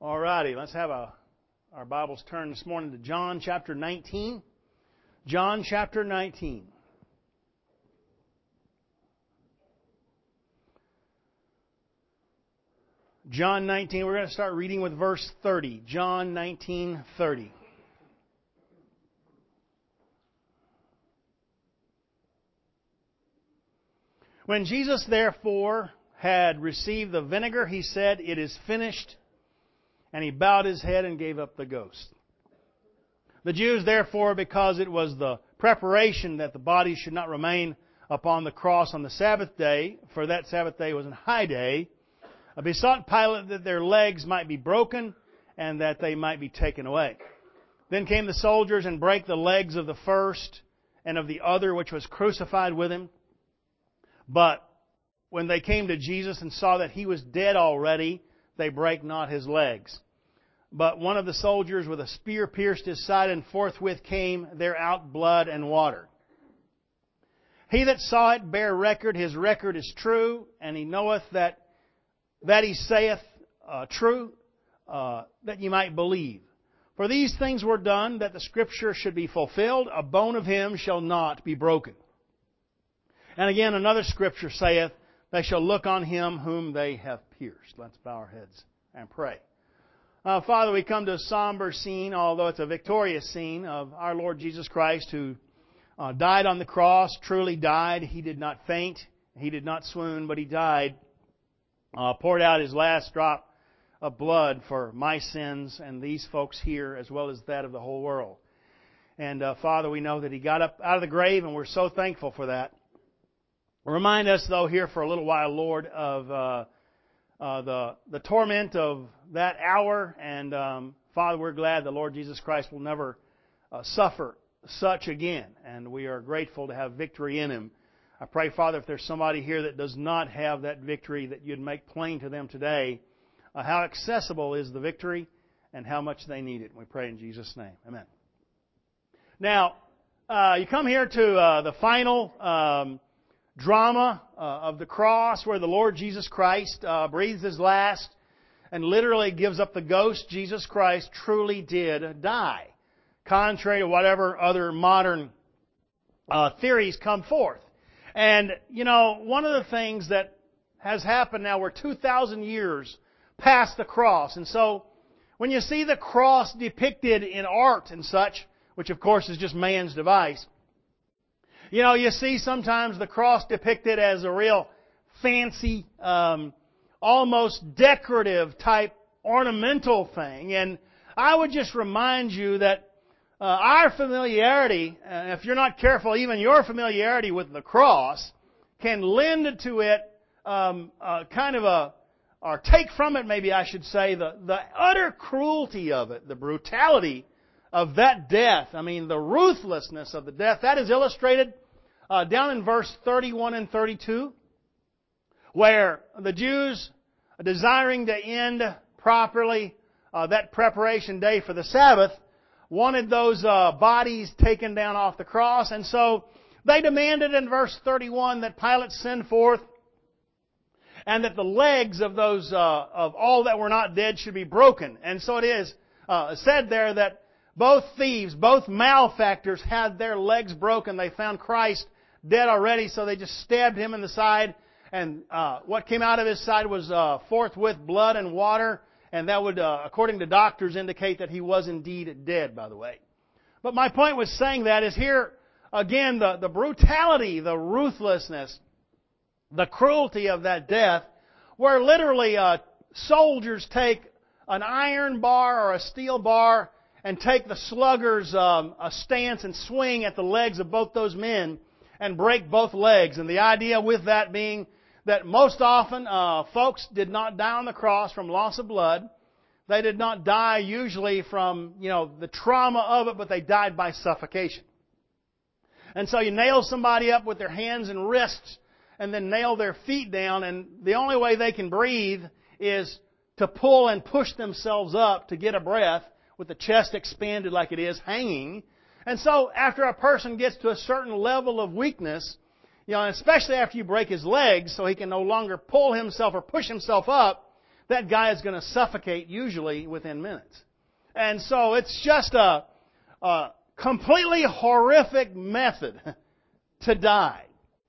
All righty, let's have our Bibles turned this morning to John chapter 19. John chapter 19. John 19, we're going to start reading with verse 30. John 19:30. When Jesus therefore had received the vinegar, he said, "It is finished." And he bowed his head and gave up the ghost. The Jews therefore, because it was the preparation that the body should not remain upon the cross on the Sabbath day, for that Sabbath day was a high day, besought Pilate that their legs might be broken and that they might be taken away. Then came the soldiers and brake the legs of the first and of the other which was crucified with him. But when they came to Jesus and saw that he was dead already, they brake not his legs. But one of the soldiers with a spear pierced his side, and forthwith came there out blood and water. He that saw it bare record, his record is true, and he knoweth that he saith true, that ye might believe. For these things were done, that the Scripture should be fulfilled, a bone of him shall not be broken. And again, another Scripture saith, they shall look on him whom they have pierced. Let's bow our heads and pray. Father, we come to a somber scene, although it's a victorious scene, of our Lord Jesus Christ, who died on the cross, truly died. He did not faint, he did not swoon, but he died, poured out his last drop of blood for my sins and these folks here, as well as that of the whole world. And Father, we know that he got up out of the grave, and we're so thankful for that. Remind us, though, here for a little while, Lord, of the torment of that hour. And Father, we're glad the Lord Jesus Christ will never suffer such again. And we are grateful to have victory in Him. I pray, Father, if there's somebody here that does not have that victory, that you'd make plain to them today how accessible is the victory and how much they need it. We pray in Jesus' name. Amen. Now, you come here to the final drama of the cross, where the Lord Jesus Christ breathes His last and literally gives up the ghost. Jesus Christ truly did die, contrary to whatever other modern theories come forth. And, you know, one of the things that has happened now, we're 2,000 years past the cross. And so, when you see the cross depicted in art and such, which of course is just man's device, you know, you see sometimes the cross depicted as a real fancy, almost decorative type ornamental thing. And I would just remind you that our familiarity, if you're not careful, even your familiarity with the cross can lend to it or take from it, maybe I should say, the utter cruelty of it, the brutality of that death. I mean, the ruthlessness of the death. That is illustrated down in verse 31 and 32, where the Jews, desiring to end properly that preparation day for the Sabbath, wanted those bodies taken down off the cross. And so they demanded in verse 31 that Pilate send forth and that the legs of those of all that were not dead should be broken. And so it is said there that both thieves, both malefactors had their legs broken. They found Christ dead already, so they just stabbed Him in the side. And what came out of His side was forthwith blood and water. And that would, according to doctors, indicate that He was indeed dead, by the way. But my point was saying that is here, again, the brutality, the ruthlessness, the cruelty of that death, where literally soldiers take an iron bar or a steel bar and take the slugger's a stance and swing at the legs of both those men and break both legs. And the idea with that being that most often folks did not die on the cross from loss of blood. They did not die usually from, the trauma of it, but they died by suffocation. And so you nail somebody up with their hands and wrists and then nail their feet down, and the only way they can breathe is to pull and push themselves up to get a breath with the chest expanded like it is, hanging. And so after a person gets to a certain level of weakness, especially after you break his legs so he can no longer pull himself or push himself up, that guy is going to suffocate usually within minutes. And so it's just a completely horrific method to die.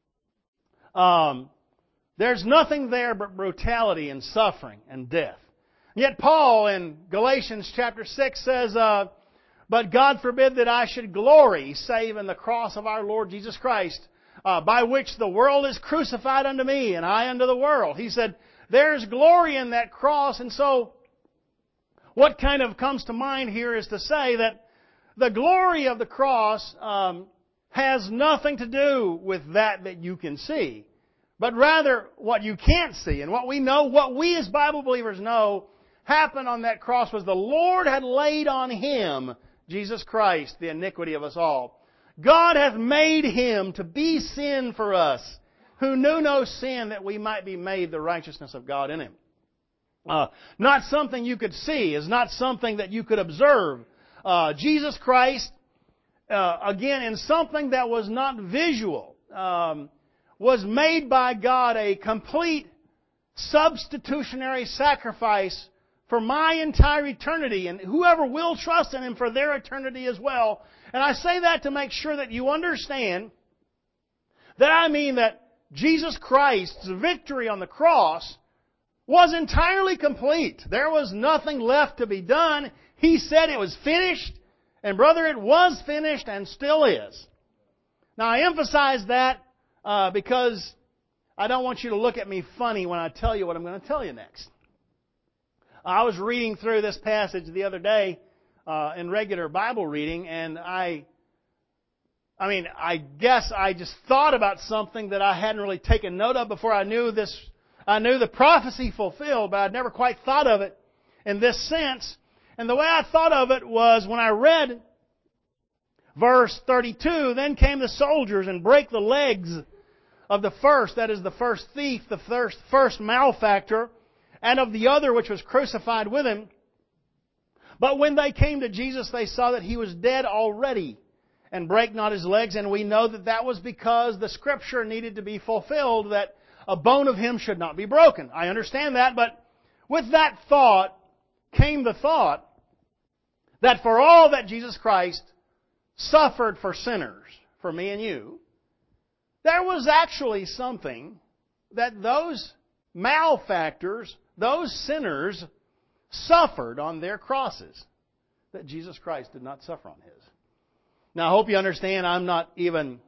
There's nothing there but brutality and suffering and death. Yet Paul in Galatians chapter 6 says, but God forbid that I should glory save in the cross of our Lord Jesus Christ, by which the world is crucified unto me and I unto the world. He said, there's glory in that cross. And so what kind of comes to mind here is to say that the glory of the cross has nothing to do with that you can see, but rather what you can't see. And what we know, what we as Bible believers know, happened on that cross was the Lord had laid on Him, Jesus Christ, the iniquity of us all. God hath made Him to be sin for us, who knew no sin, that we might be made the righteousness of God in Him. Not something you could see, is not something that you could observe. Jesus Christ, again, in something that was not visual, was made by God a complete substitutionary sacrifice for my entire eternity, and whoever will trust in Him for their eternity as well. And I say that to make sure that you understand that I mean that Jesus Christ's victory on the cross was entirely complete. There was nothing left to be done. He said it was finished, and brother, it was finished and still is. Now I emphasize that because I don't want you to look at me funny when I tell you what I'm going to tell you next. I was reading through this passage the other day in regular Bible reading, and I guess I just thought about something that I hadn't really taken note of before. I knew the prophecy fulfilled, but I'd never quite thought of it in this sense. And the way I thought of it was when I read verse 32, then came the soldiers and brake the legs of the first, that is the first thief, the first malefactor, and of the other which was crucified with Him. But when they came to Jesus, they saw that He was dead already, and brake not His legs. And we know that that was because the Scripture needed to be fulfilled, that a bone of Him should not be broken. I understand that, but with that thought came the thought that for all that Jesus Christ suffered for sinners, for me and you, there was actually something that those malefactors, those sinners, suffered on their crosses that Jesus Christ did not suffer on His. Now I hope you understand I'm not even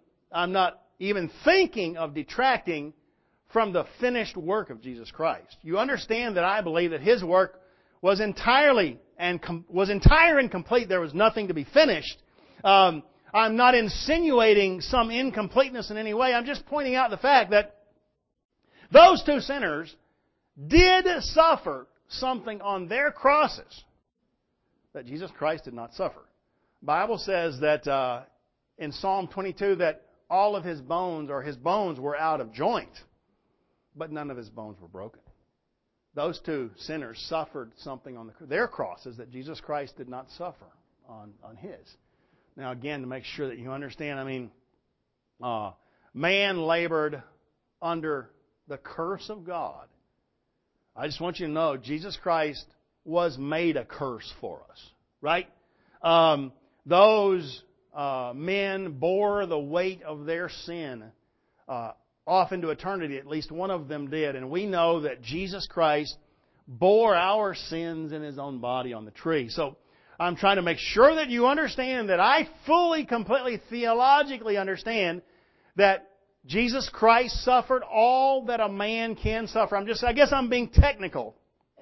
thinking of detracting from the finished work of Jesus Christ. You understand that I believe that His work was entire and complete. There was nothing to be finished. I'm not insinuating some incompleteness in any way. I'm just pointing out the fact that those two sinners did suffer something on their crosses that Jesus Christ did not suffer. The Bible says that in Psalm 22 that all of His bones were out of joint, but none of His bones were broken. Those two sinners suffered something on their crosses that Jesus Christ did not suffer on His. Now again, to make sure that you understand, man labored under the curse of God. I just want you to know Jesus Christ was made a curse for us, right? Those men bore the weight of their sin off into eternity. At least one of them did. And we know that Jesus Christ bore our sins in His own body on the tree. So I'm trying to make sure that you understand that I fully, completely, theologically understand that Jesus Christ suffered all that a man can suffer. I guess I'm being technical.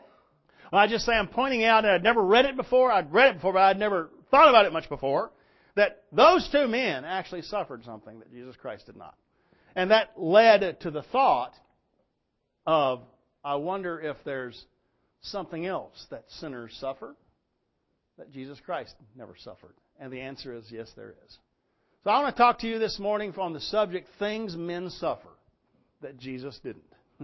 I just say I'm pointing out, and I'd never read it before. I'd read it before, but I'd never thought about it much before, that those two men actually suffered something that Jesus Christ did not. And that led to the thought of, I wonder if there's something else that sinners suffer that Jesus Christ never suffered. And the answer is yes, there is. So I want to talk to you this morning on the subject, things men suffer that Jesus didn't.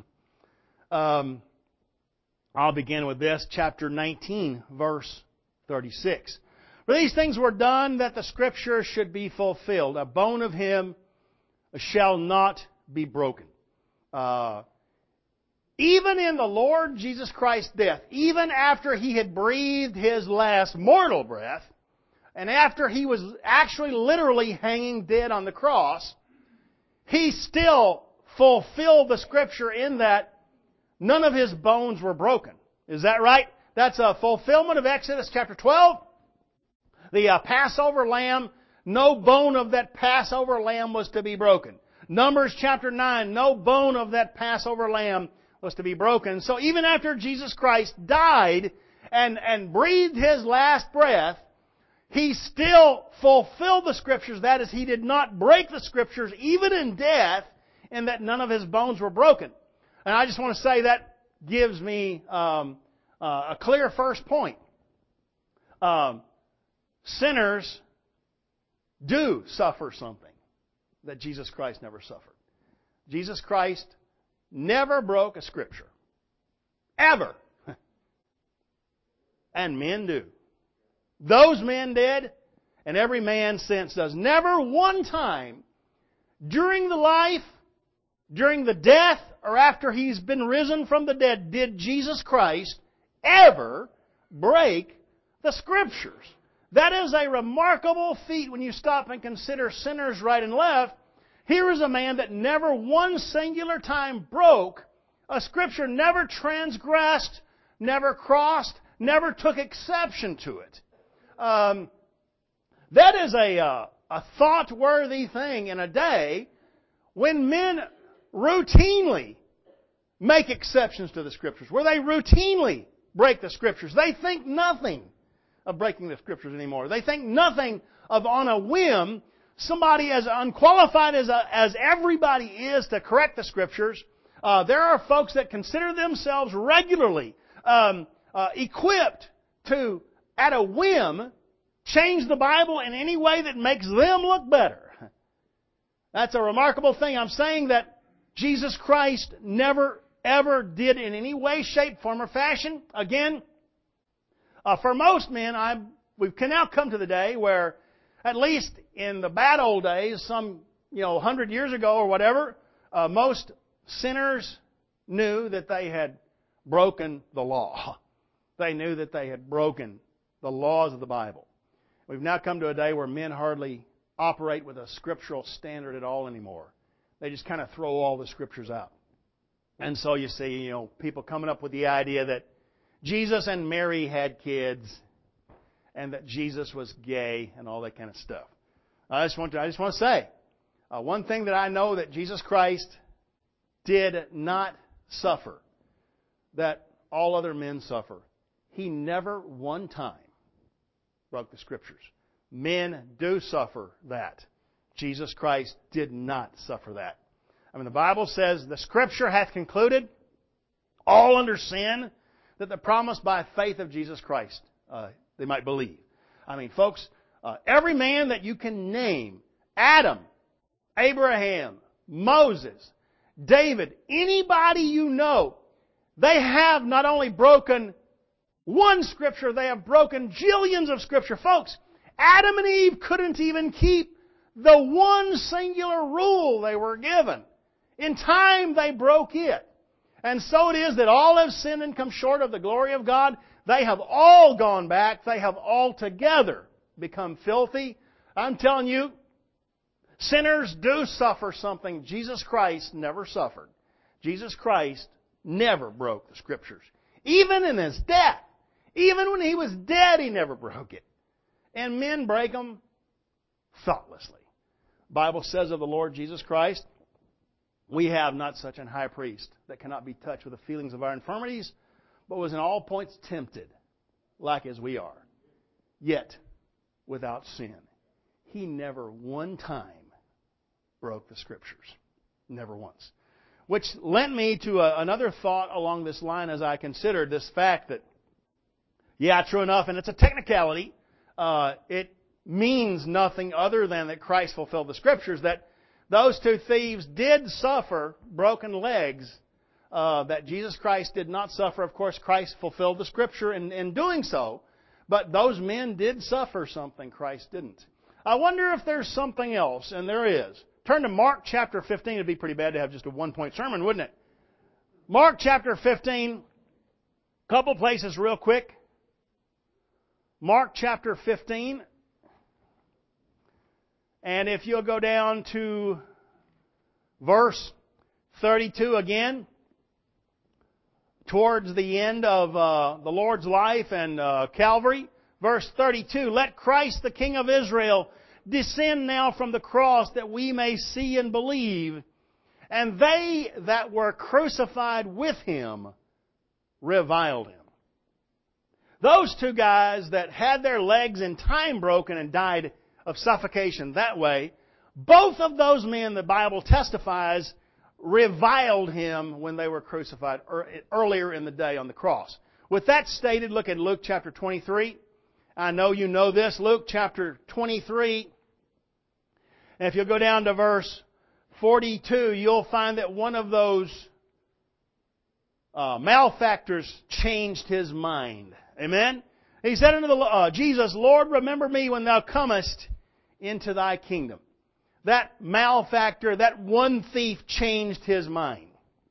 I'll begin with this, chapter 19, verse 36. For these things were done that the Scripture should be fulfilled. A bone of Him shall not be broken. even in the Lord Jesus Christ's death, even after He had breathed His last mortal breath, and after He was actually literally hanging dead on the cross, He still fulfilled the Scripture in that none of His bones were broken. Is that right? That's a fulfillment of Exodus chapter 12. The Passover lamb, no bone of that Passover lamb was to be broken. Numbers chapter 9, no bone of that Passover lamb was to be broken. So even after Jesus Christ died and breathed His last breath, He still fulfilled the Scriptures. That is, He did not break the Scriptures even in death, in that none of His bones were broken. And I just want to say that gives me a clear first point. Sinners do suffer something that Jesus Christ never suffered. Jesus Christ never broke a Scripture. Ever. And men do. Those men did, and every man since does. Never one time during the life, during the death, or after He's been risen from the dead did Jesus Christ ever break the Scriptures. That is a remarkable feat when you stop and consider sinners right and left. Here is a man that never one singular time broke a Scripture, never transgressed, never crossed, never took exception to it. That is a thought-worthy thing in a day when men routinely make exceptions to the Scriptures, where they routinely break the Scriptures. They think nothing of breaking the Scriptures anymore. They think nothing of, on a whim, somebody as unqualified as everybody is to correct the Scriptures. There are folks that consider themselves regularly equipped to, at a whim, change the Bible in any way that makes them look better. That's a remarkable thing. I'm saying that Jesus Christ never, ever did in any way, shape, form, or fashion. Again, for most men, we've now come to the day where, at least in the bad old days, 100 years ago or whatever, most sinners knew that they had broken the law. They knew that they had broken the laws of the Bible. We've now come to a day where men hardly operate with a scriptural standard at all anymore. They just kind of throw all the Scriptures out. And so you see, people coming up with the idea that Jesus and Mary had kids and that Jesus was gay and all that kind of stuff. I just want to say, one thing that I know that Jesus Christ did not suffer, that all other men suffer. He never one time broke the Scriptures. Men do suffer that. Jesus Christ did not suffer that. The Bible says, the Scripture hath concluded, all under sin, that the promise by faith of Jesus Christ they might believe. Folks, every man that you can name, Adam, Abraham, Moses, David, anybody you know, they have not only broken one Scripture, they have broken jillions of Scripture. Folks, Adam and Eve couldn't even keep the one singular rule they were given. In time, they broke it. And so it is that all have sinned and come short of the glory of God. They have all gone back. They have altogether become filthy. I'm telling you, sinners do suffer something Jesus Christ never suffered. Jesus Christ never broke the Scriptures. Even in His death. Even when He was dead, He never broke it. And men break them thoughtlessly. The Bible says of the Lord Jesus Christ, we have not such an high priest that cannot be touched with the feelings of our infirmities, but was in all points tempted, like as we are, yet without sin. He never one time broke the Scriptures. Never once. Which lent me to another thought along this line as I considered this fact that, true enough, and it's a technicality, it means nothing other than that Christ fulfilled the Scriptures, that those two thieves did suffer broken legs, that Jesus Christ did not suffer. Of course, Christ fulfilled the Scripture in doing so, but those men did suffer something Christ didn't. I wonder if there's something else, and there is. Turn to Mark chapter 15. It'd be pretty bad to have just a one-point sermon, wouldn't it? Mark chapter 15, couple places real quick. Mark chapter 15. And if you'll go down to verse 32 again, towards the end of the Lord's life and Calvary, verse 32, "Let Christ the King of Israel descend now from the cross, that we may see and believe. And they that were crucified with Him reviled Him." Those two guys that had their legs in time broken and died of suffocation that way, both of those men, the Bible testifies, reviled Him when they were crucified earlier in the day on the cross. With that stated, look at Luke chapter 23. I know you know this. Luke chapter 23. And if you'll go down to verse 42, you'll find that one of those malefactors changed his mind. Amen? He said unto Jesus, "Lord, remember me when Thou comest into Thy kingdom." That malefactor, that one thief, changed his mind.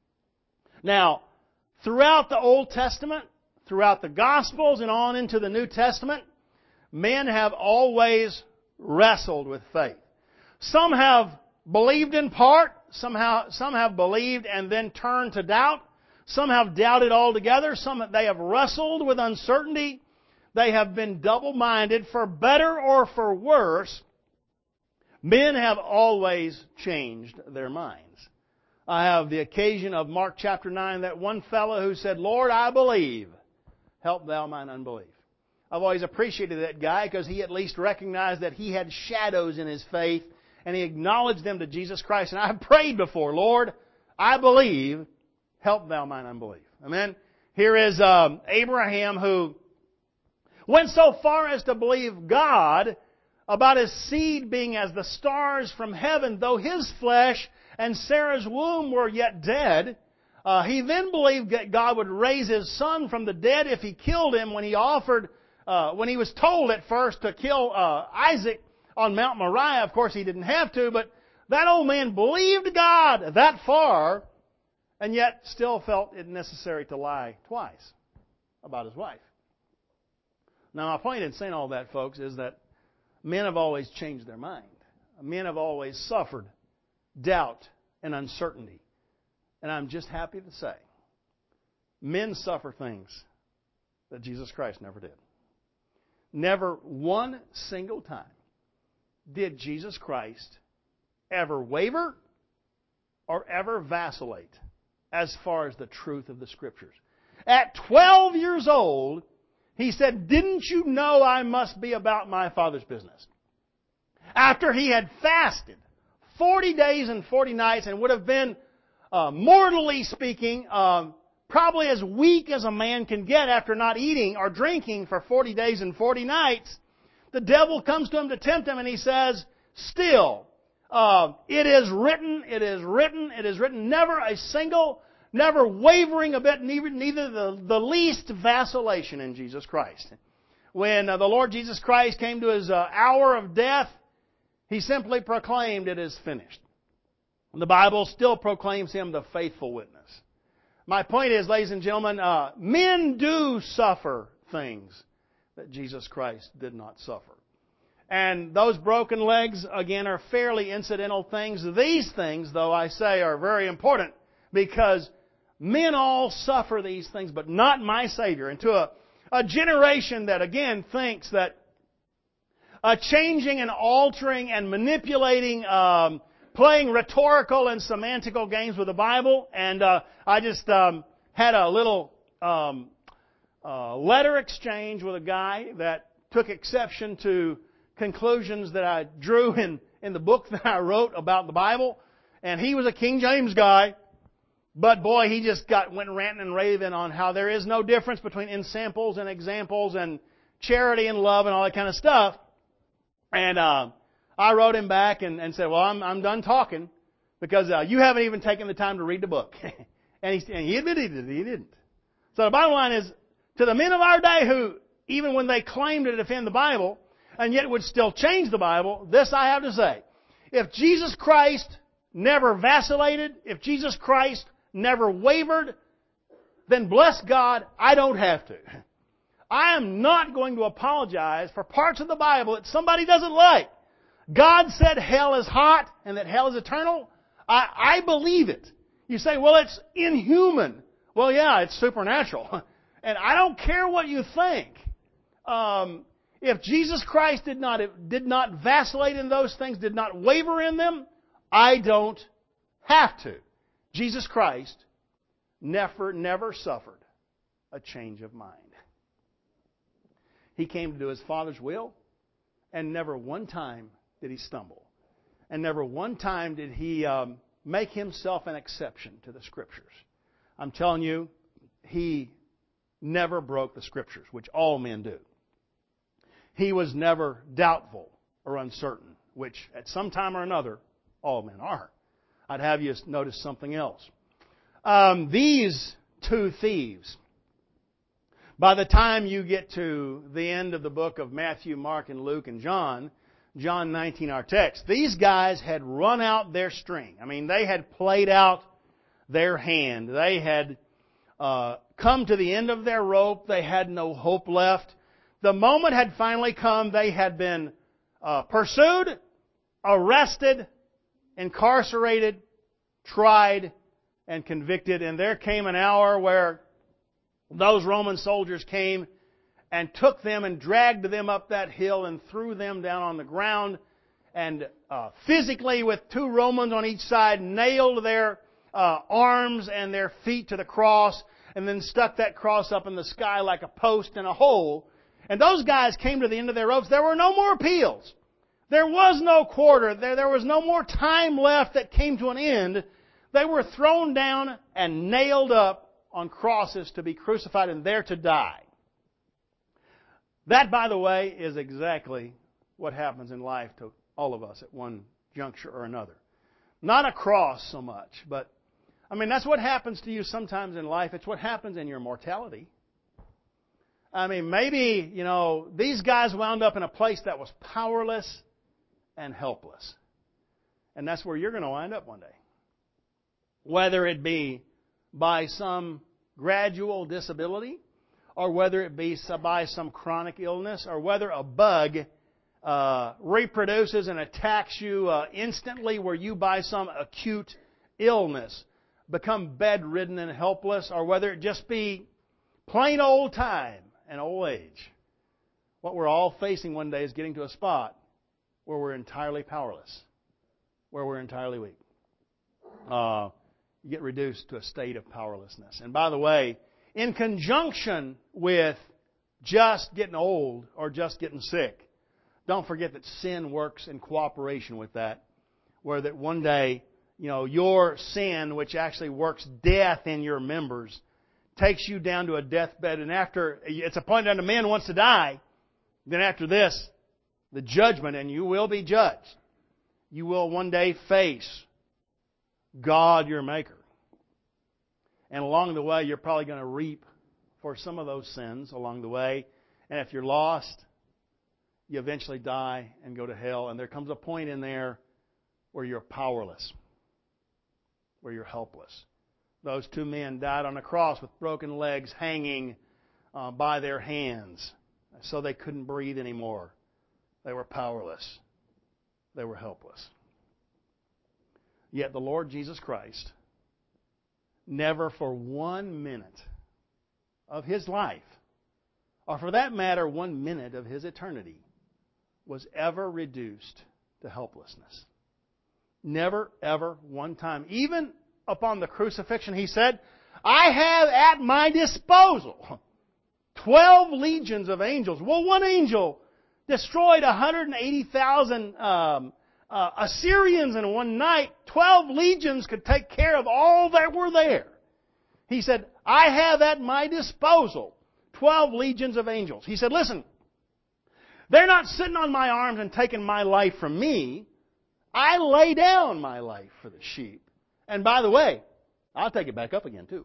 Now, throughout the Old Testament, throughout the Gospels and on into the New Testament, men have always wrestled with faith. Some have believed in part, some have believed and then turned to doubt. Some have doubted altogether. They have wrestled with uncertainty. They have been double-minded. For better or for worse, men have always changed their minds. I have the occasion of Mark chapter 9, that one fellow who said, "Lord, I believe. Help Thou mine unbelief." I've always appreciated that guy because he at least recognized that he had shadows in his faith and he acknowledged them to Jesus Christ. And I've prayed before, "Lord, I believe. Help Thou mine unbelief." Amen. Here is Abraham, who went so far as to believe God about his seed being as the stars from heaven, though his flesh and Sarah's womb were yet dead. He then believed that God would raise his son from the dead if he killed him when he was told at first to kill Isaac on Mount Moriah. Of course, he didn't have to, but that old man believed God that far, and yet still felt it necessary to lie twice about his wife. Now, my point in saying all that, folks, is that men have always changed their mind. Men have always suffered doubt and uncertainty. And I'm just happy to say, men suffer things that Jesus Christ never did. Never one single time did Jesus Christ ever waver or ever vacillate as far as the truth of the Scriptures. At 12 years old, he said, "Didn't you know I must be about my Father's business?" After he had fasted 40 days and 40 nights and would have been, mortally speaking, probably as weak as a man can get after not eating or drinking for 40 days and 40 nights, the devil comes to him to tempt him and he says, "Still, it is written, it is written, it is written." Never wavering a bit, neither the least vacillation in Jesus Christ. When the Lord Jesus Christ came to His hour of death, He simply proclaimed, "It is finished." The Bible still proclaims Him the faithful witness. My point is, ladies and gentlemen, men do suffer things that Jesus Christ did not suffer. And those broken legs, again, are fairly incidental things. These things, though, I say, are very important because men all suffer these things, but not my Savior. And to a generation that, again, thinks that changing and altering and manipulating, playing rhetorical and semantical games with the Bible. And I just had a little letter exchange with a guy that took exception to conclusions that I drew in the book that I wrote about the Bible. And he was a King James guy. But boy, he just went ranting and raving on how there is no difference between ensamples and examples and charity and love and all that kind of stuff. And I wrote him back and said, "Well, I'm done talking because you haven't even taken the time to read the book." and he admitted that he didn't. So the bottom line is, to the men of our day who, even when they claim to defend the Bible and yet would still change the Bible, this I have to say: if Jesus Christ never vacillated, if Jesus Christ never wavered, then bless God, I don't have to. I am not going to apologize for parts of the Bible that somebody doesn't like. God said hell is hot and that hell is eternal. I believe it. You say, well, it's inhuman. Well, yeah, it's supernatural. And I don't care what you think. If Jesus Christ did not vacillate in those things, did not waver in them, I don't have to. Jesus Christ never suffered a change of mind. He came to do His Father's will, and never one time did He stumble. And never one time did He make Himself an exception to the Scriptures. I'm telling you, He never broke the Scriptures, which all men do. He was never doubtful or uncertain, which at some time or another, all men are. I'd have you notice something else. These two thieves, by the time you get to the end of the book of Matthew, Mark, and Luke, and John 19, our text, these guys had run out their string. I mean, they had played out their hand. They had come to the end of their rope. They had no hope left. The moment had finally come. They had been pursued, arrested, incarcerated, tried, and convicted. And there came an hour where those Roman soldiers came and took them and dragged them up that hill and threw them down on the ground, and physically, with two Romans on each side, nailed their arms and their feet to the cross, and then stuck that cross up in the sky like a post in a hole. And those guys came to the end of their ropes. There were no more appeals. There was no quarter. There was no more time left that came to an end. They were thrown down and nailed up on crosses to be crucified and there to die. That, by the way, is exactly what happens in life to all of us at one juncture or another. Not a cross so much, but, I mean, that's what happens to you sometimes in life. It's what happens in your mortality. I mean, maybe, these guys wound up in a place that was powerless and helpless. And that's where you're going to wind up one day. Whether it be by some gradual disability, or whether it be by some chronic illness, or whether a bug reproduces and attacks you instantly, where you by some acute illness become bedridden and helpless, or whether it just be plain old time and old age. What we're all facing one day is getting to a spot where we're entirely powerless, where we're entirely weak. You get reduced to a state of powerlessness. And by the way, in conjunction with just getting old or just getting sick, don't forget that sin works in cooperation with that, where that one day, your sin, which actually works death in your members, takes you down to a deathbed, and after it's appointed unto man once to die, then after this, the judgment, and you will be judged. You will one day face God, your Maker. And along the way, you're probably going to reap for some of those sins along the way. And if you're lost, you eventually die and go to hell. And there comes a point in there where you're powerless, where you're helpless. Those two men died on a cross with broken legs hanging by their hands, so they couldn't breathe anymore. They were powerless. They were helpless. Yet the Lord Jesus Christ never for 1 minute of His life, or for that matter 1 minute of His eternity, was ever reduced to helplessness. Never, ever, one time. Even upon the crucifixion, He said, I have at my disposal 12 legions of angels. Well, one angel destroyed 180,000 Assyrians in one night. 12 legions could take care of all that were there. He said, I have at my disposal 12 legions of angels. He said, listen, they're not sitting on my arms and taking my life from me. I lay down my life for the sheep. And by the way, I'll take it back up again too.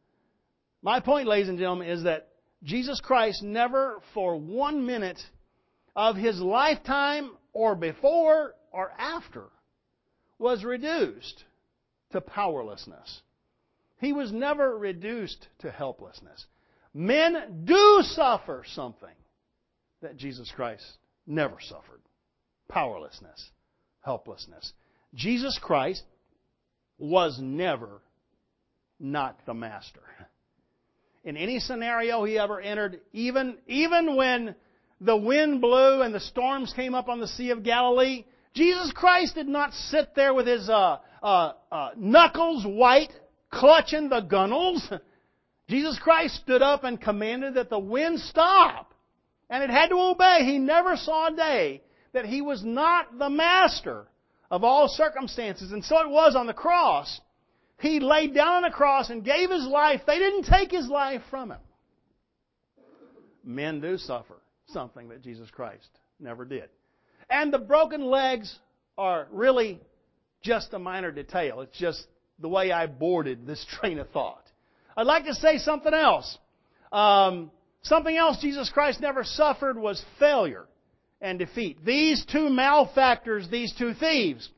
My point, ladies and gentlemen, is that Jesus Christ never for 1 minute of His lifetime or before or after was reduced to powerlessness. He was never reduced to helplessness. Men do suffer something that Jesus Christ never suffered. Powerlessness, helplessness. Jesus Christ was never not the master. In any scenario He ever entered, even when the wind blew and the storms came up on the Sea of Galilee, Jesus Christ did not sit there with His knuckles white, clutching the gunnels. Jesus Christ stood up and commanded that the wind stop. And it had to obey. He never saw a day that He was not the master of all circumstances. And so it was on the cross. He laid down on the cross and gave His life. They didn't take His life from Him. Men do suffer something that Jesus Christ never did. And the broken legs are really just a minor detail. It's just the way I boarded this train of thought. I'd like to say something else. Something else Jesus Christ never suffered was failure and defeat. These two malefactors, these two thieves,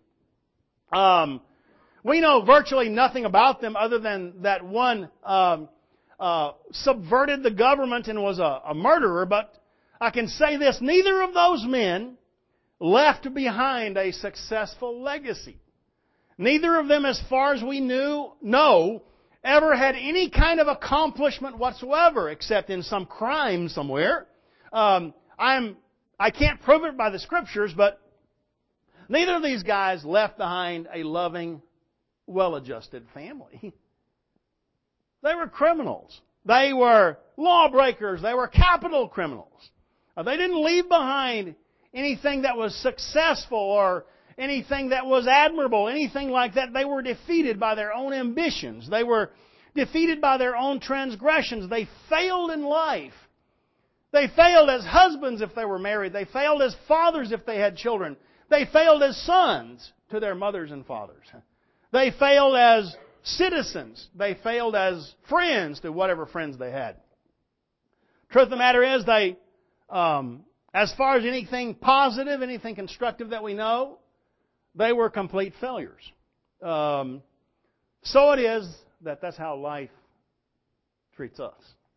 we know virtually nothing about them other than that one subverted the government and was a murderer. But I can say this, neither of those men left behind a successful legacy. Neither of them, as far as we know, ever had any kind of accomplishment whatsoever, except in some crime somewhere. I can't prove it by the Scriptures, but neither of these guys left behind a loving, well-adjusted family. They were criminals. They were lawbreakers. They were capital criminals. They didn't leave behind anything that was successful or anything that was admirable, anything like that. They were defeated by their own ambitions. They were defeated by their own transgressions. They failed in life. They failed as husbands if they were married. They failed as fathers if they had children. They failed as sons to their mothers and fathers. They failed as citizens. They failed as friends to whatever friends they had. Truth of the matter is, they, as far as anything positive, anything constructive that we know, they were complete failures. So it is that's how life treats us.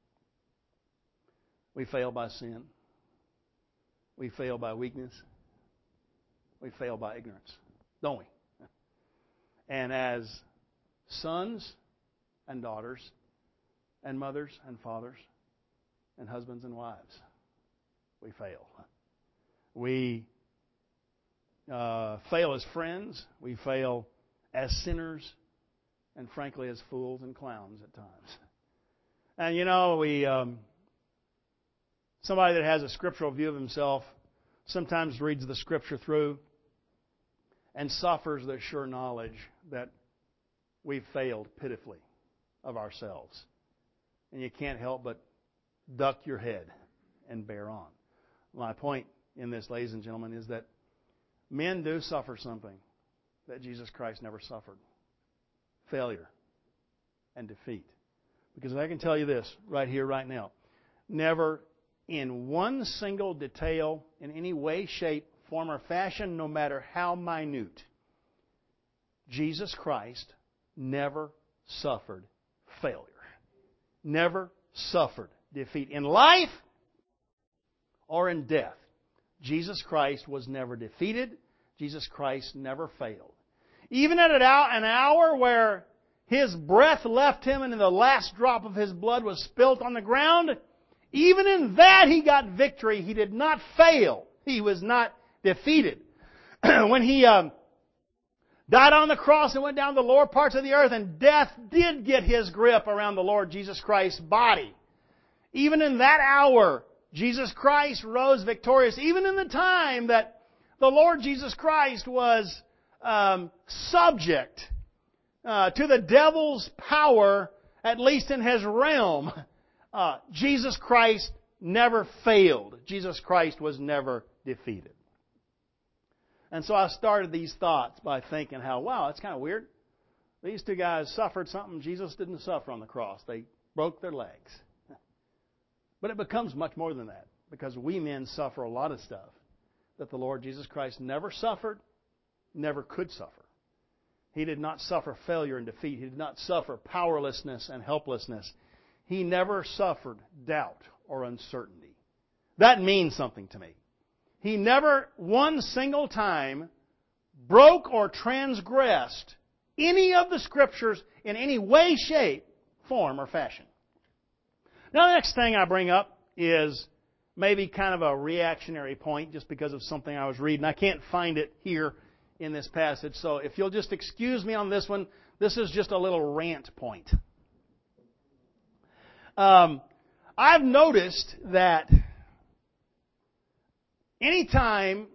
We fail by sin. We fail by weakness. We fail by ignorance, don't we? And as sons and daughters and mothers and fathers and husbands and wives, we fail. We fail as friends. We fail as sinners. And frankly, as fools and clowns at times. And you know, somebody that has a scriptural view of himself sometimes reads the Scripture through and suffers the sure knowledge that we've failed pitifully of ourselves. And you can't help but duck your head and bear on. My point in this, ladies and gentlemen, is that men do suffer something that Jesus Christ never suffered. Failure and defeat. Because I can tell you this right here, right now. Never in one single detail, in any way, shape, form, or fashion, no matter how minute, Jesus Christ never suffered failure. Never suffered defeat. In life or in death, Jesus Christ was never defeated. Jesus Christ never failed. Even at an hour where His breath left Him and the last drop of His blood was spilt on the ground, even in that He got victory. He did not fail. He was not defeated. When He died on the cross and went down to the lower parts of the earth, and death did get his grip around the Lord Jesus Christ's body. Even in that hour, Jesus Christ rose victorious. Even in the time that the Lord Jesus Christ was subject to the devil's power, at least in his realm, Jesus Christ never failed. Jesus Christ was never defeated. And so I started these thoughts by thinking how, wow, that's kind of weird. These two guys suffered something Jesus didn't suffer on the cross. They broke their legs. But it becomes much more than that, because we men suffer a lot of stuff that the Lord Jesus Christ never suffered, never could suffer. He did not suffer failure and defeat. He did not suffer powerlessness and helplessness. He never suffered doubt or uncertainty. That means something to me. He never one single time broke or transgressed any of the Scriptures in any way, shape, form, or fashion. Now, the next thing I bring up is maybe kind of a reactionary point just because of something I was reading. I can't find it here in this passage, so if you'll just excuse me on this one, this is just a little rant point. I've noticed that anytime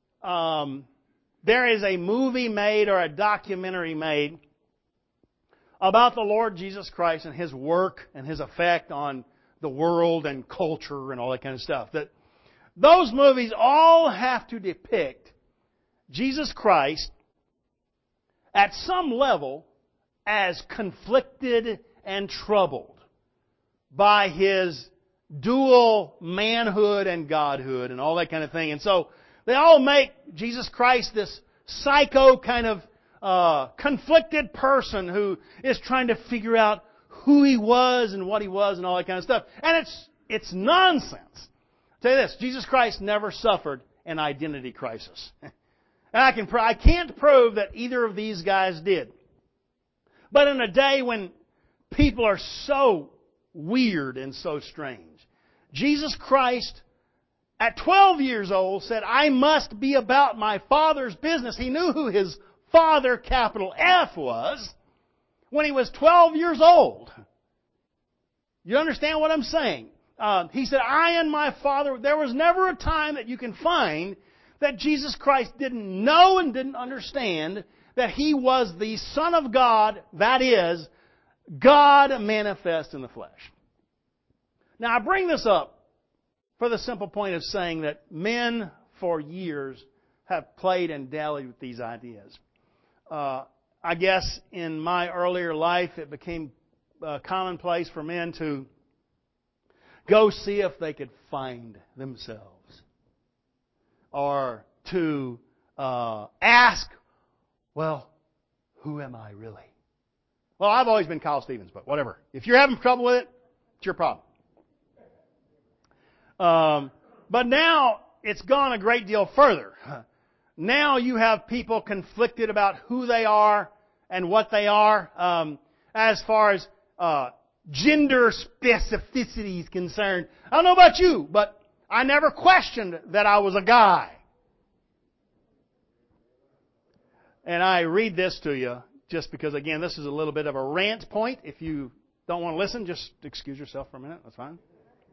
there is a movie made or a documentary made about the Lord Jesus Christ and His work and His effect on the world and culture and all that kind of stuff, that those movies all have to depict Jesus Christ at some level as conflicted and troubled by His dual manhood and godhood and all that kind of thing. And so they all make Jesus Christ this psycho kind of conflicted person who is trying to figure out who He was and what He was and all that kind of stuff. And it's nonsense. I'll tell you this, Jesus Christ never suffered an identity crisis. And I can't prove that either of these guys did. But in a day when people are so weird and so strange, Jesus Christ, at 12 years old, said, I must be about my Father's business. He knew who His Father, capital F, was when He was 12 years old. You understand what I'm saying? He said, I and my Father, there was never a time that you can find that Jesus Christ didn't know and didn't understand that He was the Son of God, that is, God manifest in the flesh. Now, I bring this up for the simple point of saying that men for years have played and dallied with these ideas. I guess in my earlier life it became commonplace for men to go see if they could find themselves. Or to ask, well, who am I really? Well, I've always been Kyle Stevens, but whatever. If you're having trouble with it, it's your problem. But now it's gone a great deal further. Now you have people conflicted about who they are and what they are as far as gender specificity is concerned. I don't know about you, but I never questioned that I was a guy. And I read this to you just because, again, this is a little bit of a rant point. If you don't want to listen, just excuse yourself for a minute. That's fine.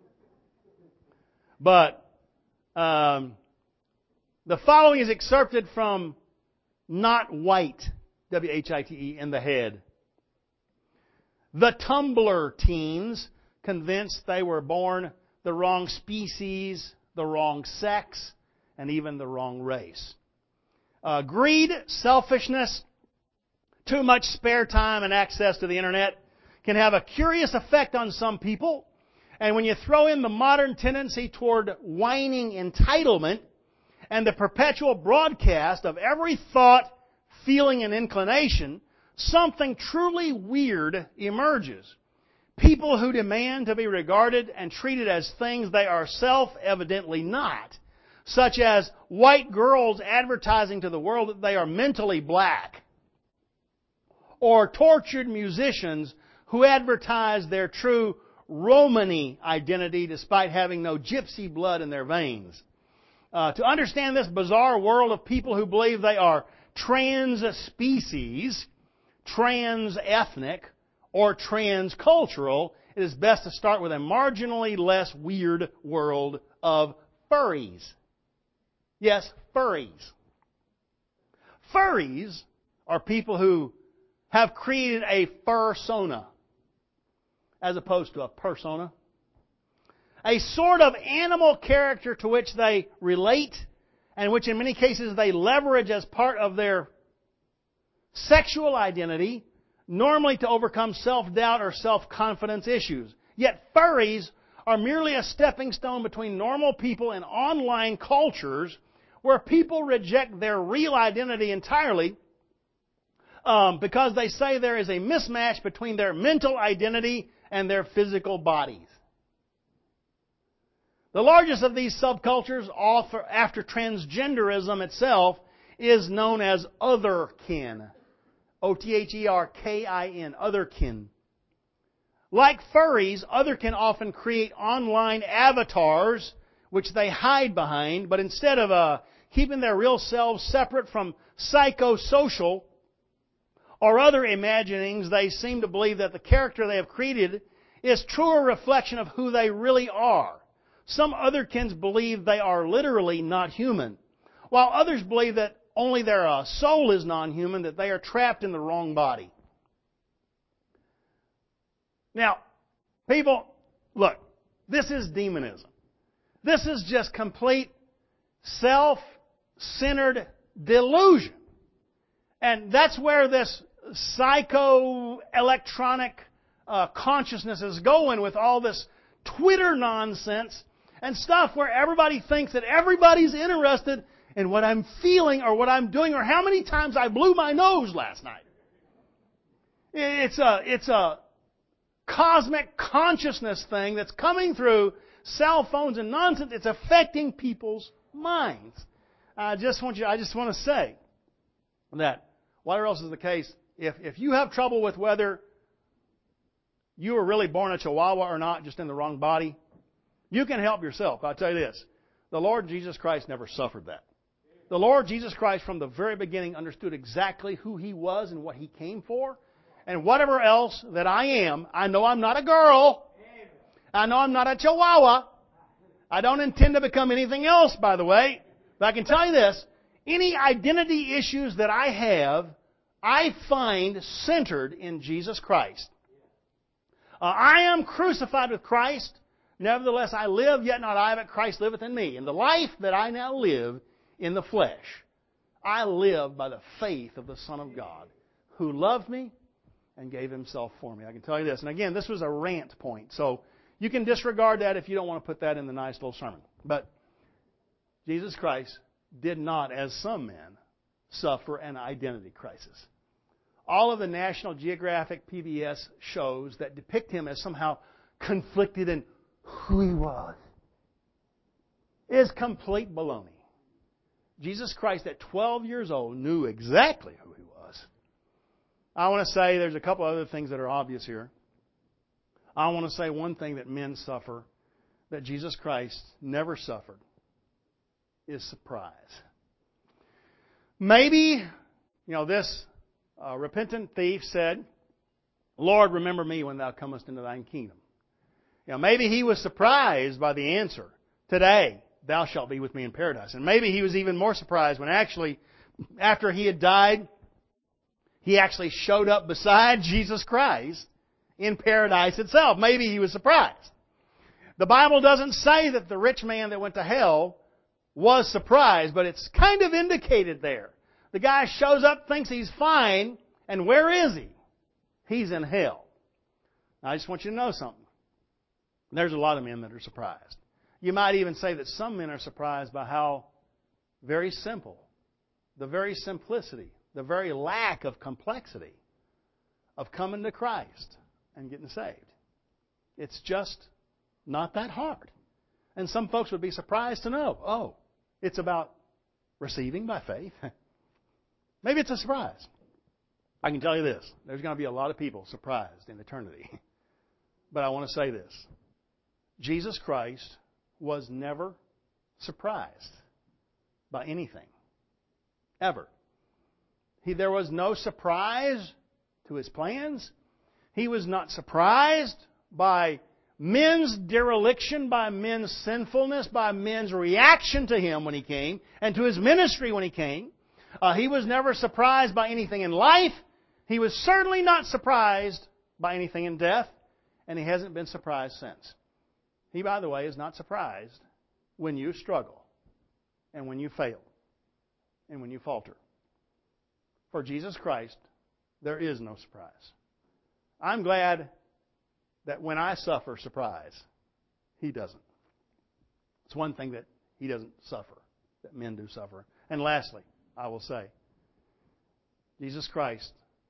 But the following is excerpted from Not White, W-H-I-T-E, in the Head. The Tumblr teens, convinced they were born the wrong species, the wrong sex, and even the wrong race. Greed, selfishness, too much spare time and access to the internet can have a curious effect on some people. And when you throw in the modern tendency toward whining entitlement and the perpetual broadcast of every thought, feeling, and inclination, something truly weird emerges. People who demand to be regarded and treated as things they are self-evidently not, such as white girls advertising to the world that they are mentally black, or tortured musicians who advertise their true Romani identity despite having no gypsy blood in their veins. To understand this bizarre world of people who believe they are trans-species, trans-ethnic, or trans-cultural, it is best to start with a marginally less weird world of furries. Yes, furries. Furries are people who have created a fursona as opposed to a persona. A sort of animal character to which they relate and which in many cases they leverage as part of their sexual identity, normally to overcome self-doubt or self-confidence issues. Yet furries are merely a stepping stone between normal people and online cultures where people reject their real identity entirely, because they say there is a mismatch between their mental identity and their physical bodies. The largest of these subcultures, after transgenderism itself, is known as otherkin. otherkin, otherkin. Like furries, otherkin often create online avatars which they hide behind, but instead of keeping their real selves separate from psychosocial or other imaginings, they seem to believe that the character they have created is truer reflection of who they really are. Some otherkins believe they are literally not human, while others believe that only their soul is non-human, that they are trapped in the wrong body. Now, people, look, this is demonism. This is just complete self-centered delusion. And that's where this psycho-electronic consciousness is going with all this Twitter nonsense and stuff where everybody thinks that everybody's interested in what I'm feeling or what I'm doing or how many times I blew my nose last night. It's a cosmic consciousness thing that's coming through cell phones and nonsense. It's affecting people's minds. I just want to say that whatever else is the case, if you have trouble with whether you were really born a Chihuahua or not, just in the wrong body, you can help yourself. I'll tell you this. The Lord Jesus Christ never suffered that. The Lord Jesus Christ from the very beginning understood exactly who He was and what He came for. And whatever else that I am, I know I'm not a girl. I know I'm not a Chihuahua. I don't intend to become anything else, by the way. But I can tell you this. Any identity issues that I have, I find centered in Jesus Christ. I am crucified with Christ. Nevertheless, I live, yet not I, but Christ liveth in me. And the life that I now live in the flesh, I live by the faith of the Son of God, who loved me and gave Himself for me. I can tell you this. And again, this was a rant point. So you can disregard that if you don't want to put that in the nice little sermon. But Jesus Christ did not, as some men, suffer an identity crisis. All of the National Geographic PBS shows that depict Him as somehow conflicted in who He was is complete baloney. Jesus Christ at 12 years old knew exactly who He was. I want to say there's a couple other things that are obvious here. I want to say one thing that men suffer that Jesus Christ never suffered is surprise. Maybe, this repentant thief said, Lord, remember me when Thou comest into Thine kingdom. Maybe he was surprised by the answer, today Thou shalt be with me in paradise. And maybe he was even more surprised when actually, after he had died, he actually showed up beside Jesus Christ in paradise itself. Maybe he was surprised. The Bible doesn't say that the rich man that went to hell was surprised, but it's kind of indicated there. The guy shows up, thinks he's fine, and where is he? He's in hell. Now, I just want you to know something. There's a lot of men that are surprised. You might even say that some men are surprised by how very simple, the very simplicity, the very lack of complexity of coming to Christ and getting saved. It's just not that hard. And some folks would be surprised to know, it's about receiving by faith. Maybe it's a surprise. I can tell you this. There's going to be a lot of people surprised in eternity. But I want to say this. Jesus Christ was never surprised by anything. Ever. There was no surprise to His plans. He was not surprised by men's dereliction, by men's sinfulness, by men's reaction to Him when He came, and to His ministry when He came. He was never surprised by anything in life. He was certainly not surprised by anything in death, and He hasn't been surprised since. He, by the way, is not surprised when you struggle, and when you fail, and when you falter. For Jesus Christ, there is no surprise. I'm glad that when I suffer surprise, He doesn't. It's one thing that He doesn't suffer, that men do suffer. And lastly, I will say, Jesus Christ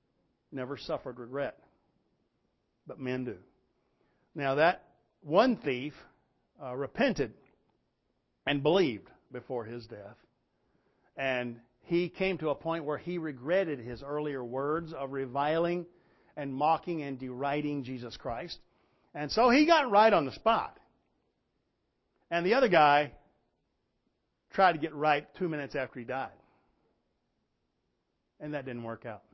never suffered regret. But men do. Now that one thief repented and believed before his death. And he came to a point where he regretted his earlier words of reviling and mocking and deriding Jesus Christ. And so he got right on the spot. And the other guy tried to get right 2 minutes after he died. And that didn't work out.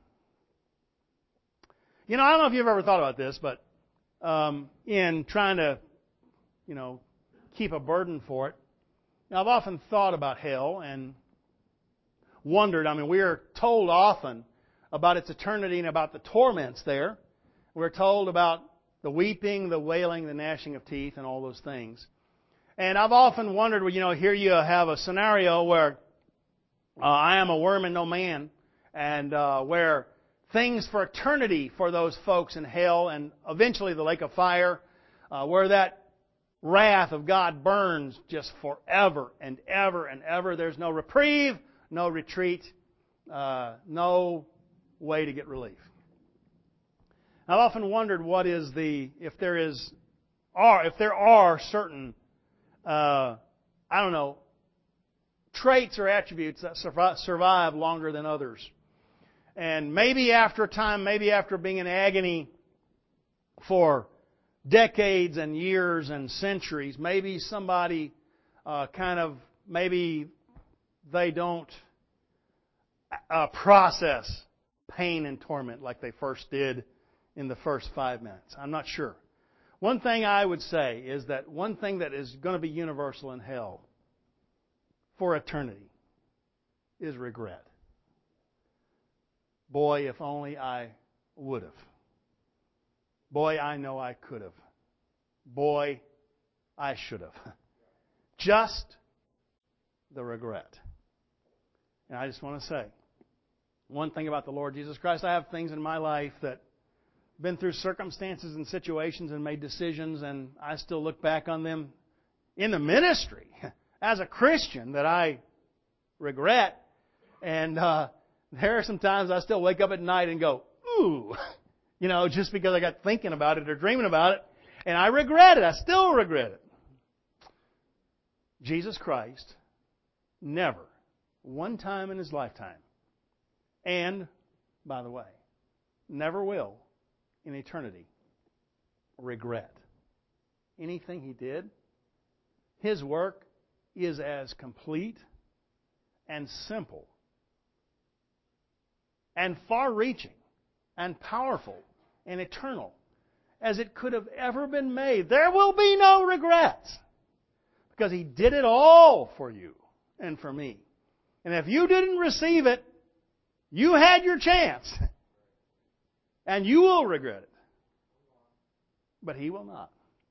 I don't know if you've ever thought about this, but in trying to, keep a burden for it, I've often thought about hell and wondered. We are told often about its eternity and about the torments there. We're told about the weeping, the wailing, the gnashing of teeth, and all those things. And I've often wondered, here you have a scenario where I am a worm and no man, and where things for eternity for those folks in hell and eventually the lake of fire, where that wrath of God burns just forever and ever and ever. There's no reprieve, no retreat, no way to get relief. I've often wondered if there are certain, traits or attributes that survive longer than others. And maybe after a time, maybe after being in agony for decades and years and centuries, maybe somebody maybe they don't process pain and torment like they first did in the first 5 minutes. I'm not sure. One thing I would say is that one thing that is going to be universal in hell for eternity is regret. Boy, if only I would have. Boy, I know I could have. Boy, I should have. Just the regret. And I just want to say, one thing about the Lord Jesus Christ, I have things in my life that I've been through circumstances and situations and made decisions, and I still look back on them in the ministry as a Christian that I regret. And there are some times I still wake up at night and go, ooh, just because I got thinking about it or dreaming about it. And I regret it. I still regret it. Jesus Christ never, one time in His lifetime, and, by the way, never will in eternity regret anything He did. His work is as complete and simple and far-reaching and powerful and eternal as it could have ever been made. There will be no regrets because He did it all for you and for me. And if you didn't receive it, you had your chance. And you will regret it. But He will not.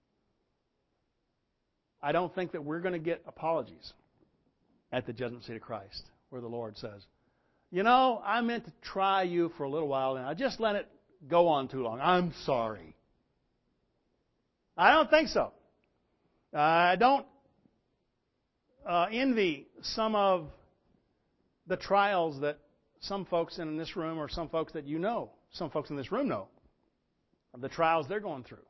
I don't think that we're going to get apologies at the judgment seat of Christ where the Lord says, I meant to try you for a little while and I just let it go on too long. I'm sorry. I don't think so. I don't envy some of the trials that some folks in this room or some folks that some folks in this room know, of the trials they're going through.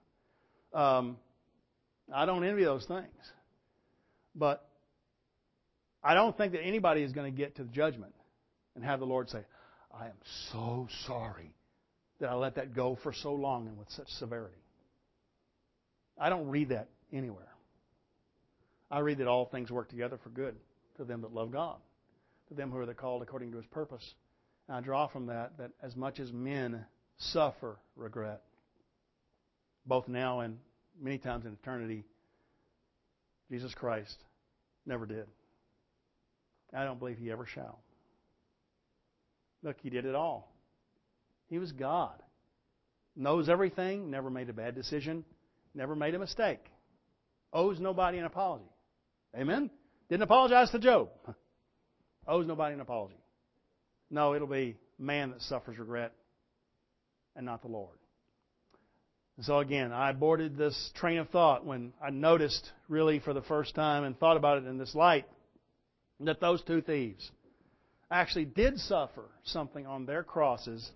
I don't envy those things. But I don't think that anybody is going to get to the judgment and have the Lord say, I am so sorry that I let that go for so long and with such severity. I don't read that anywhere. I read that all things work together for good to them that love God, to them who are called according to His purpose. And I draw from that as much as men suffer regret, both now and many times in eternity, Jesus Christ never did. I don't believe He ever shall. Look, He did it all. He was God. Knows everything, never made a bad decision, never made a mistake. Owes nobody an apology. Amen? Didn't apologize to Job. Owes nobody an apology. No, it'll be man that suffers regret and not the Lord. And so again, I aborted this train of thought when I noticed really for the first time and thought about it in this light that those two thieves actually did suffer something on their crosses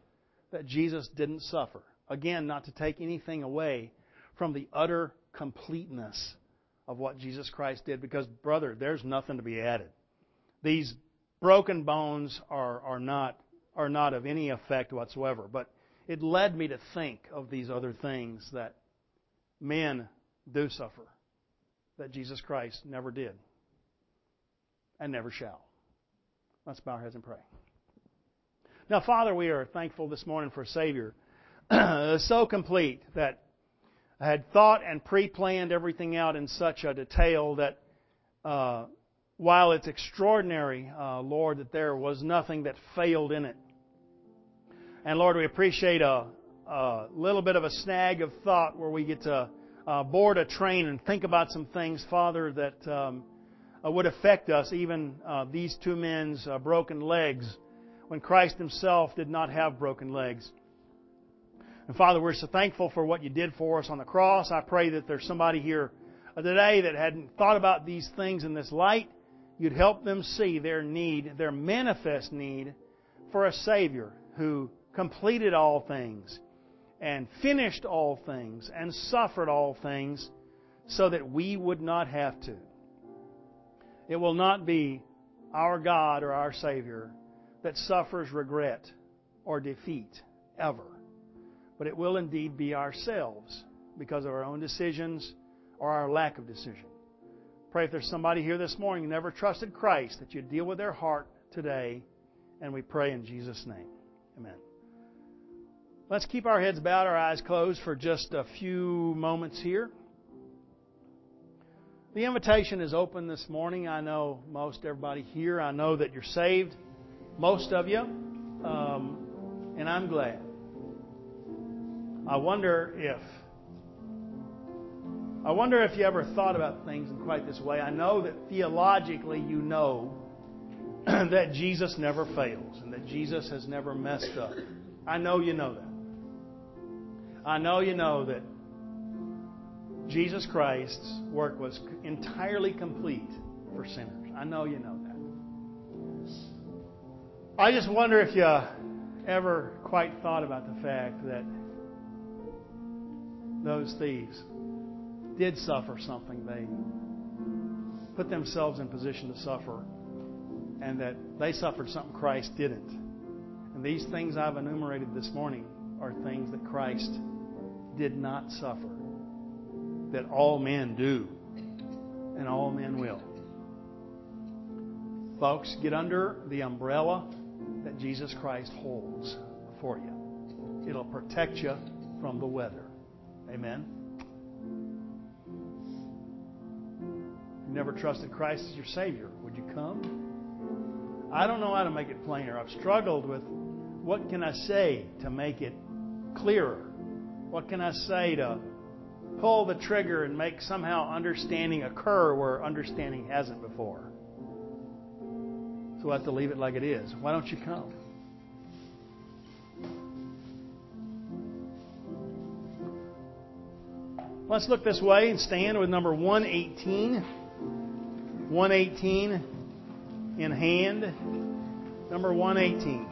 that Jesus didn't suffer. Again, not to take anything away from the utter completeness of what Jesus Christ did, because, brother, there's nothing to be added. These broken bones are not of any effect whatsoever. But it led me to think of these other things that men do suffer, that Jesus Christ never did and never shall. Let's bow our heads and pray. Now, Father, we are thankful this morning for a Savior so complete that I had thought and pre-planned everything out in such a detail that while it's extraordinary, Lord, that there was nothing that failed in it. And Lord, we appreciate a little bit of a snag of thought where we get to board a train and think about some things, Father, that would affect us, even these two men's broken legs, when Christ Himself did not have broken legs. And Father, we're so thankful for what You did for us on the cross. I pray that there's somebody here today that hadn't thought about these things in this light. You'd help them see their need, their manifest need for a Savior who completed all things and finished all things and suffered all things so that we would not have to. It will not be our God or our Savior that suffers regret or defeat ever. But it will indeed be ourselves because of our own decisions or our lack of decision. Pray if there's somebody here this morning who never trusted Christ, that You deal with their heart today. And we pray in Jesus' name. Amen. Let's keep our heads bowed, our eyes closed for just a few moments here. The invitation is open this morning. I know most everybody here, I know that you're saved, most of you, and I'm glad. I wonder if you ever thought about things in quite this way. I know that theologically you know that Jesus never fails and that Jesus has never messed up. I know you know that. I know you know that Jesus Christ's work was entirely complete for sinners. I know you know that. I just wonder if you ever quite thought about the fact that those thieves did suffer something. They put themselves in position to suffer, and that they suffered something Christ didn't. And these things I've enumerated this morning are things that Christ did not suffer, that all men do, and all men will. Folks, get under the umbrella that Jesus Christ holds for you. It'll protect you from the weather. Amen. You never trusted Christ as your Savior. Would you come? I don't know how to make it plainer. I've struggled with what can I say to make it clearer. What can I say to pull the trigger and make somehow understanding occur where understanding hasn't before? So we'll have to leave it like it is. Why don't you come? Let's look this way and stand with number 118. 118 in hand. Number 118.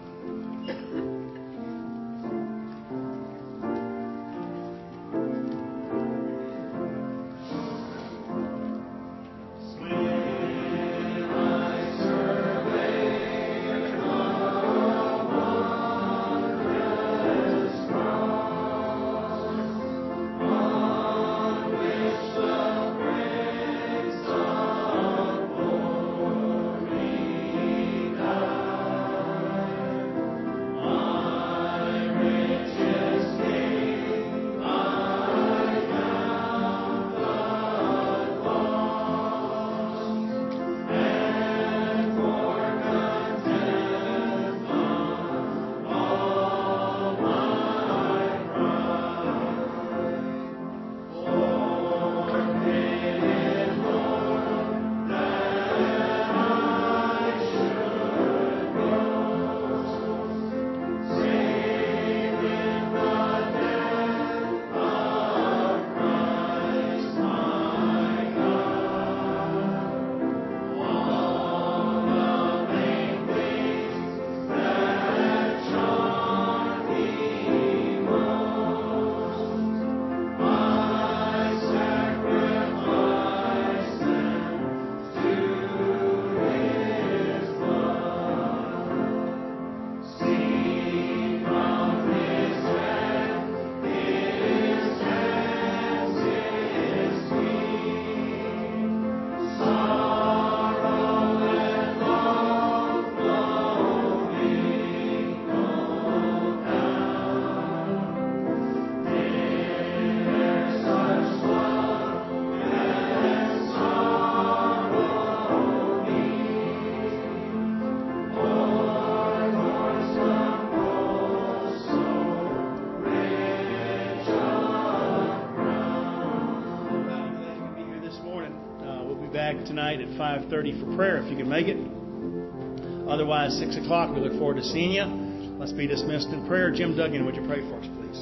back tonight at 5:30 for prayer if you can make it. Otherwise, 6 o'clock, we look forward to seeing you. Let's be dismissed in prayer. Jim Duggan, would you pray for us, please?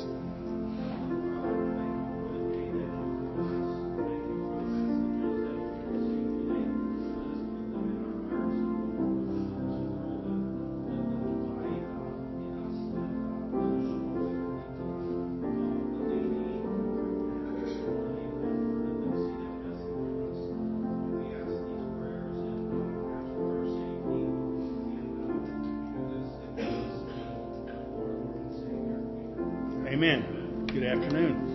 Amen. Good afternoon.